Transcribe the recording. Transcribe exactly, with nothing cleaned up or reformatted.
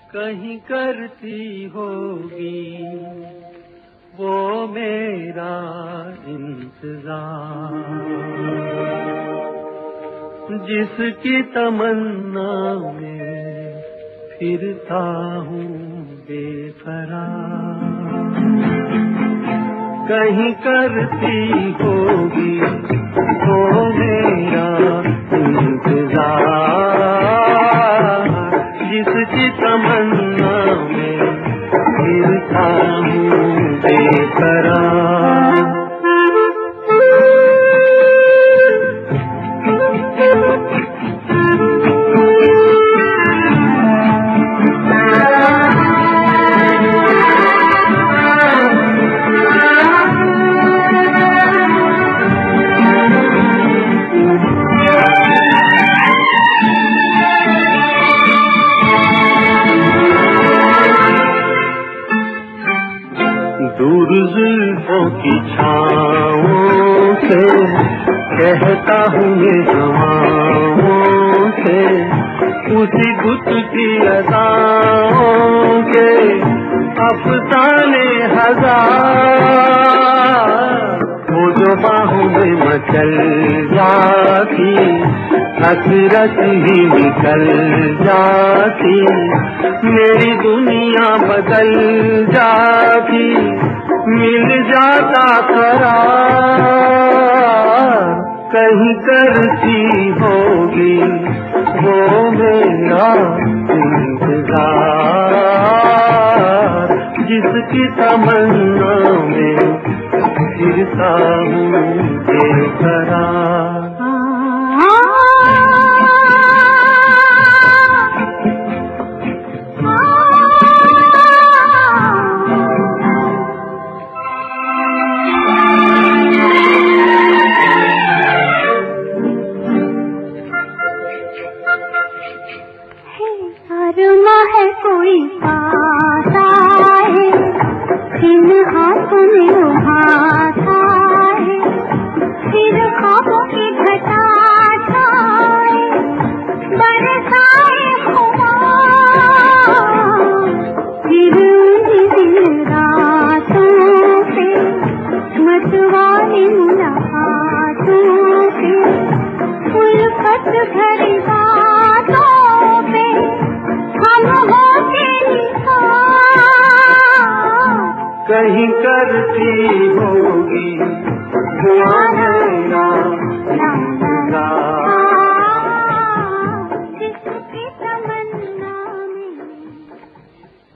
कहीं करती होगी वो मेरा इंतजार, जिसकी तमन्ना में फिरता हूँ बेकरार। कहीं करती होगी वो मेरा इंतजार, जिसकी तमन्ना में फिरता हूँ बेकरार। दूर जुल्फों की छाओं से कहता हूँ ये हवाओं से, उसी बुत की अदाओं के अफसाने हजार। वो जो बाहों में मचल जाती हसरत ही निकल जाती, मेरी दुनिया बदल जाती, मिल जाता करार। कहीं करती होगी वो मेरा इंतजार, जिसकी तमन्ना में फिरता हूँ बेकरार। है कोई पास आए, इन हाथों में उभाता है, फिर ख्वाबों की घटा छाए, बरसाए खुमार। फिर उन्हीं दिन रातों पे मतवाले मुलाकातों पे, उल्फत भरी बातों पे हम होते निसार। कहीं करती होगी वो मेरा इंतजार,